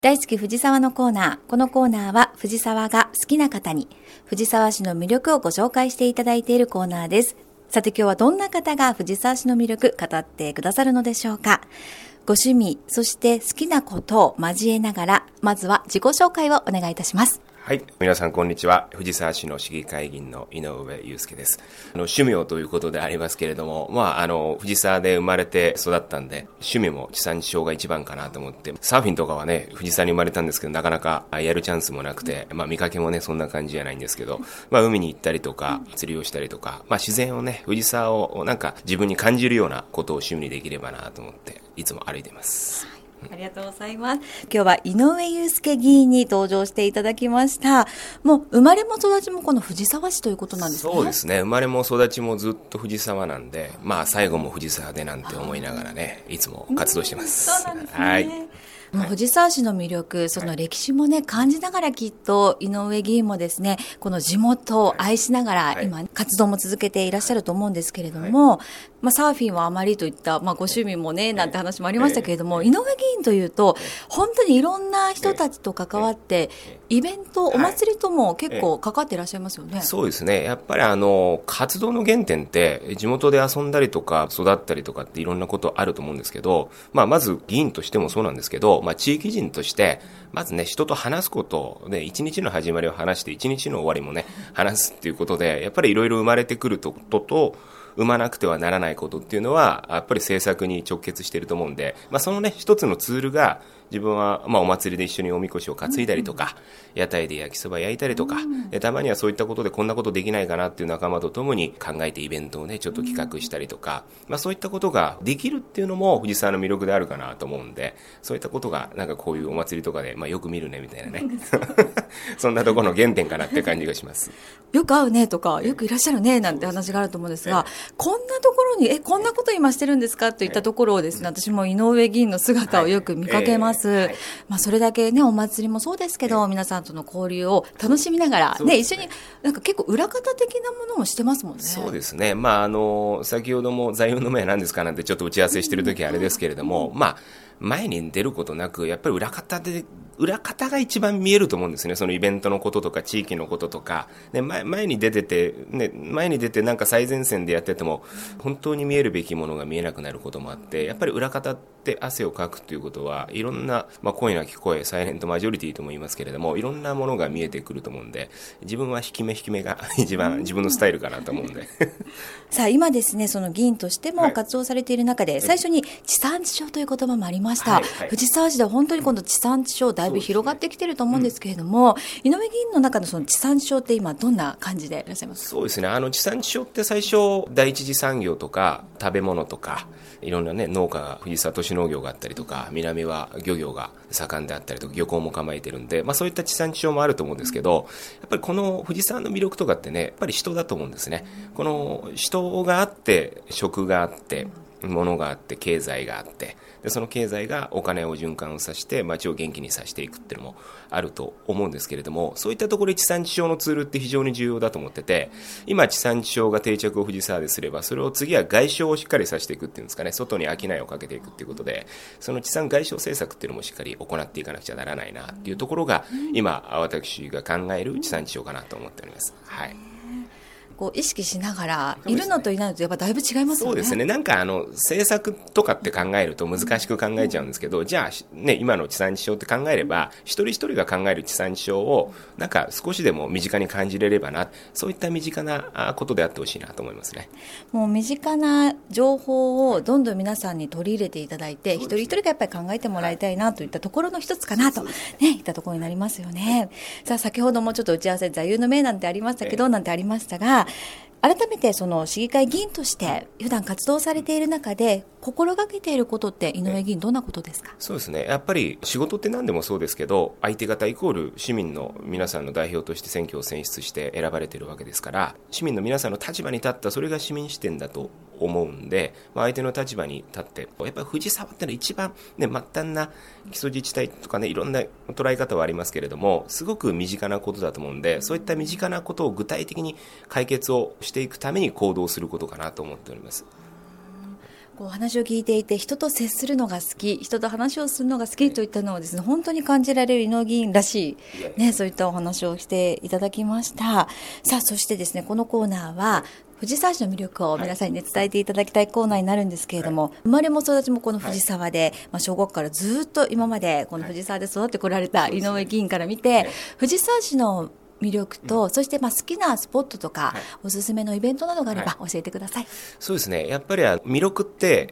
大好き藤沢のコーナー。このコーナーは藤沢が好きな方に藤沢市の魅力をご紹介していただいているコーナーです。さて今日はどんな方が藤沢市の魅力語ってくださるのでしょうか。ご趣味、そして好きなことを交えながら、まずは自己紹介をお願いいたします。 はい、皆さんこんにちは。藤沢市の市議会議員の井上祐介です。趣味をということでありますけれども、藤沢で生まれて育ったんで、趣味も地産地消が一番かなと思って、サーフィンとかはね、藤沢に生まれたんですけど、なかなかやるチャンスもなくて、見かけもね、そんな感じじゃないんですけど、海に行ったりとか、釣りをしたりとか、自然をね、藤沢をなんか自分に感じるようなことを趣味にできればなと思って、いつも歩いています。 ありがとうございます。今日は井上祐介議員に登場していただきました。もう生まれも育ちもこの藤沢市ということなんですね。 そうですね。生まれも育ちもずっと藤沢なんで、最後も藤沢でなんて思いながらね、いつも活動してます。 そうなんですね。 はい。 もう藤沢市の魅力、その歴史もね、感じながらきっと井上議員もですね、この地元を愛しながら今活動も続けていらっしゃると思うんですけれども、サーフィンはあまりといった、ご趣味もね、なんて話もありましたけれども、井上議員というと、本当にいろんな人たちと関わって、イベント、お祭りとも結構関わっていらっしゃいますよね。 そうですね。やっぱり活動の原点って、地元で遊んだりとか育ったりとかっていろんなことあると思うんですけど、まず議員としてもそうなんですけど、地域人として、まずね、人と話すことで、一日の始まりを話して、一日の終わりもね、話すっていうことで、やっぱりいろいろ生まれてくることと、生まなくてはならないことっていうのは、やっぱり政策に直結していると思うんで、そのね、一つのツールが、自分は、お祭りで一緒におみこしを担いだりとか、屋台で焼きそば焼いたりとか、でたまにはそういったことでこんなことできないかなっていう仲間と共に考えてイベントをね、ちょっと企画したりとか、そういったことができるっていうのも藤沢の魅力であるかなと思うんで、そういったことがなんかこういうお祭りとかで、よく見るねみたいなね。そんなところの原点かなって感じがします。 よく会うねとか、よくいらっしゃるねなんて話があると思うんですが、こんなところに、こんなこと今してるんですかといったところをですね、私も井上議員の姿をよく見かけます。それだけね、お祭りもそうですけど、皆さんとの交流を楽しみながら、ね、一緒になんか結構裏方的なものもしてますもんね。 そうですね。先ほども座右の銘は何ですかなんてちょっと打ち合わせしてる時はあれですけれども、前に出ることなく、やっぱり裏方が一番見えると思うんですね。そのイベントのこととか地域のこととか、ね、前に出てなんか最前線でやってても、本当に見えるべきものが見えなくなることもあって、やっぱり裏方って汗をかくということは、いろんな、声なき声、サイレントマジョリティとも言いますけれども、いろんなものが見えてくると思うんで、自分は引き目が一番自分のスタイルかなと思うんで。 さあ今ですね、その議員としても活動されている中で、最初に地産地消という言葉もありました。藤沢市では本当に今度地産地消だいぶ広がってきていると思うんですけれども、井上議員の中のその地産地消って今どんな感じでいらっしゃいますか？ そうですね。地産地消って最初第一次産業とか食べ物とかいろんなね農家が藤沢都市農業があったりとか、南は漁業が盛んであったりとか漁港も構えてるんで、そういった地産地消もあると思うんですけど、やっぱりこの藤沢の魅力とかってね、やっぱり人だと思うんですね。この人があって食があって物があって経済があって、でその経済がお金を循環させて街を元気にさせていくっていうのもあると思うんですけれども、そういったところで地産地消のツールって非常に重要だと思ってて、今地産地消が定着を藤沢ですれば、それを次は外商をしっかりさせていくっていうんですかね、外に商いをかけていくっていうことで、その地産外商政策っていうのもしっかり行っていかなくちゃならないなっていうところが、今私が考える地産地消かなと思っております。はい。 意識しながらいるのといないのとやっぱだいぶ違いますよね。 そうですね。なんか政策とかって考えると難しく考えちゃうんですけど、じゃあね、今の地産地消って考えれば、一人一人が考える地産地消をなんか少しでも身近に感じれればな、そういった身近なことであってほしいなと思いますね。 もう身近な情報をどんどん皆さんに取り入れていただいて、一人一人がやっぱり考えてもらいたいなといったところの一つかなといったところになりますよね。さあ先ほどもちょっと打ち合わせ座右の銘なんてありましたけど、なんてありましたが、改めてその市議会議員として普段活動されている中で心がけていることって井上議員どんなことですか？ そうですね。やっぱり仕事って何でもそうですけど、相手方イコール市民の皆さんの代表として選挙を選出して選ばれているわけですから、市民の皆さんの立場に立った、それが市民視点だと思うんで、相手の立場に立って、やっぱり藤沢ってのは一番ね、末端な基礎自治体とかね、いろんな捉え方はありますけれども、すごく身近なことだと思うんで、そういった身近なことを具体的に解決をしていくために行動することかなと思っております。 お話を聞いていて、人と接するのが好き、人と話をするのが好きといったのをですね、本当に感じられる井上議員らしい、ね、そういったお話をしていただきました。さあ、そしてですね、このコーナーは、藤沢市の魅力を皆さんに、ね、伝えていただきたいコーナーになるんですけれども、生まれも育ちもこの藤沢で、小学校からずっと今までこの藤沢で育ってこられた井上議員から見て、藤沢市の魅力と、そして好きなスポットとか、おすすめのイベントなどがあれば教えてください。 そうですね。やっぱり魅力って、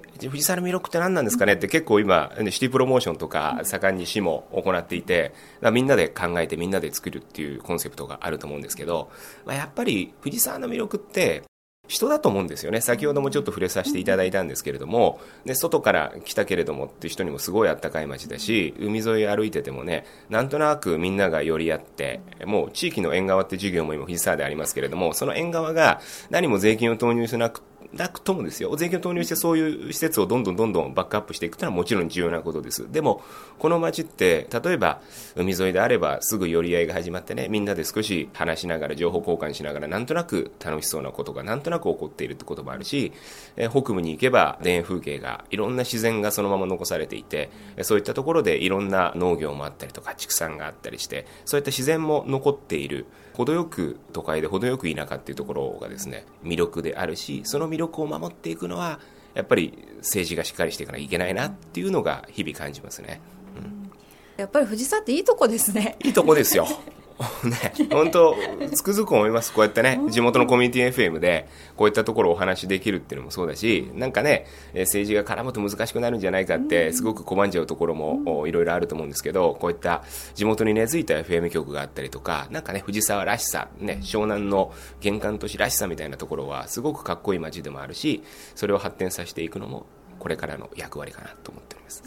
藤沢の魅力って何なんですかねって結構今、シティプロモーションとか盛んに市も行っていて、みんなで考えてみんなで作るっていうコンセプトがあると思うんですけど、やっぱり藤沢の魅力って、人だと思うんですよね。先ほどもちょっと触れさせていただいたんですけれども、で外から来たけれどもっていう人にもすごいあったかい街だし、海沿い歩いててもね、なんとなくみんなが寄り合って、もう地域の縁側って授業も今藤沢でありますけれども、その縁側が何も税金を投入しなくともですよ、税金を投入してそういう施設をどんどんバックアップしていくというのはもちろん重要なことです。でもこの街って例えば海沿いであればすぐ寄り合いが始まってね、みんなで少し話しながら情報交換しながらなんとなく楽しそうなことがなんとなく起こっているってこともあるし、北部に行けば田園風景がいろんな自然がそのまま残されていて、そういったところでいろんな農業もあったりとか畜産があったりして、そういった自然も残っている、程よく都会で程よく田舎っていうところがですね魅力であるし、その魅力を守っていくのはやっぱり政治がしっかりしていかなきゃいけないなっていうのが日々感じますね。 やっぱり藤沢っていいとこですね。いいとこですよね、本当つくづく思います。こうやってね、地元のコミュニティ FM でこういったところをお話しできるっていうのもそうだし、なんかね、政治が絡むと難しくなるんじゃないかってすごく拒んじゃうところもいろいろあると思うんですけど、こういった地元に根付いた FM 局があったりとか、なんかね、藤沢らしさ、ね、湘南の玄関都市らしさみたいなところはすごくかっこいい街でもあるし、それを発展させていくのもこれからの役割かなと思っております。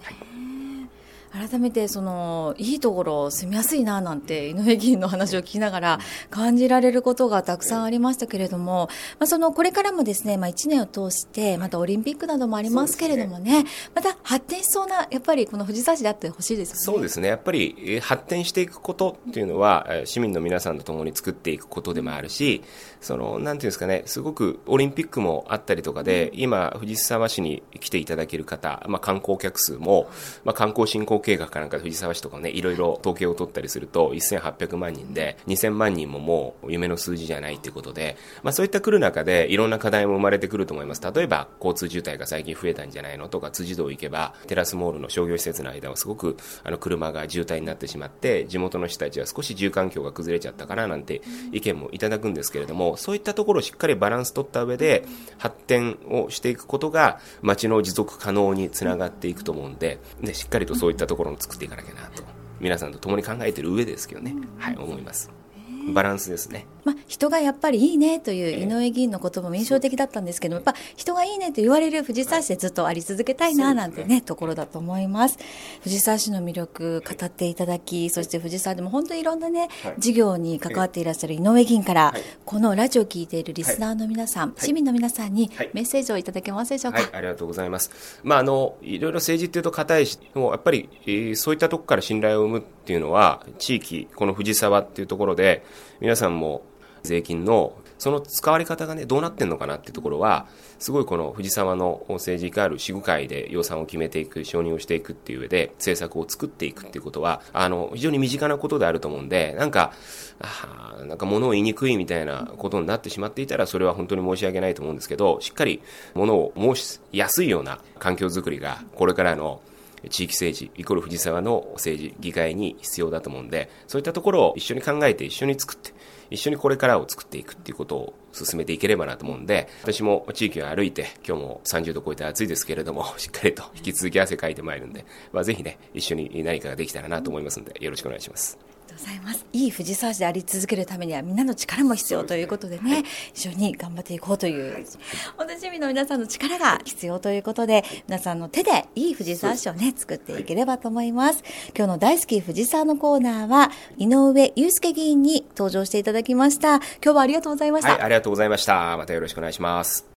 改めていいところ住みやすいななんて井上議員の話を聞きながら感じられることがたくさんありましたけれども、これからもですね、1年を通してまたオリンピックなどもありますけれどもね、また発展しそうな、やっぱりこの藤沢市であってほしいですよね。 そうですね。やっぱり発展していくことっていうのは市民の皆さんと共に作っていくことでもあるし、なんていうんですかね、すごくオリンピックもあったりとかで、今藤沢市に来ていただける方、観光客数も、観光振興計画かなんか藤沢市とかね、いろいろ統計を取ったりすると1800万人で2000万人ももう夢の数字じゃないということで、そういった来る中でいろんな課題も生まれてくると思います。例えば交通渋滞が最近増えたんじゃないのとか、辻堂行けばテラスモールの商業施設の間はすごく車が渋滞になってしまって、地元の人たちは少し住環境が崩れちゃったかななんて意見もいただくんですけれども、そういったところをしっかりバランス取った上で発展をしていくことが街の持続可能につながっていくと思うんで、しっかりとそういったところの作っていかなきゃなと皆さんと共に考えている上ですけどね、思います。バランスですね。 人がやっぱりいいねという井上議員の言葉も印象的だったんですけど、やっぱ人がいいねと言われる藤沢市でずっとあり続けたいななんてね、ところだと思います。藤沢市の魅力語っていただき、そして藤沢でも本当にいろんなね、事業に関わっていらっしゃる井上議員から、このラジオを聞いているリスナーの皆さん、市民の皆さんにメッセージをいただけますでしょうか。 ありがとうございます。いろいろ政治っていうと固いし、もうやっぱり、そういったところから信頼を生むっていうのは、地域、この藤沢っていうところで皆さんも税金のその使われ方がね、どうなってんのかなっていうところは、すごいこの藤沢の政治家ある市議会で予算を決めていく、承認をしていくっていう上で政策を作っていくっていうことは非常に身近なことであると思うんで、なんか物を言いにくいみたいなことになってしまっていたら、それは本当に申し訳ないと思うんですけど、しっかり物を申しやすいような環境づくりがこれからの地域政治イコール藤沢の政治議会に必要だと思うんで、そういったところを一緒に考えて一緒に作って一緒にこれからを作っていくっていうことを進めていければなと思うんで、私も地域を歩いて今日も30度超えて暑いですけれども、しっかりと引き続き汗かいてまいるんで、ぜひね一緒に何かができたらなと思いますので、よろしくお願いします。 ありがとうございます。いい藤沢市であり続けるためにはみんなの力も必要ということでね、一緒に頑張っていこうという、本当に市民の皆さんの力が必要ということで、皆さんの手でいい藤沢市をね作っていければと思います。今日の大好き藤沢のコーナーは井上祐介議員に登場していただきました。今日はありがとうございました。 ありがとうございました。またよろしくお願いします。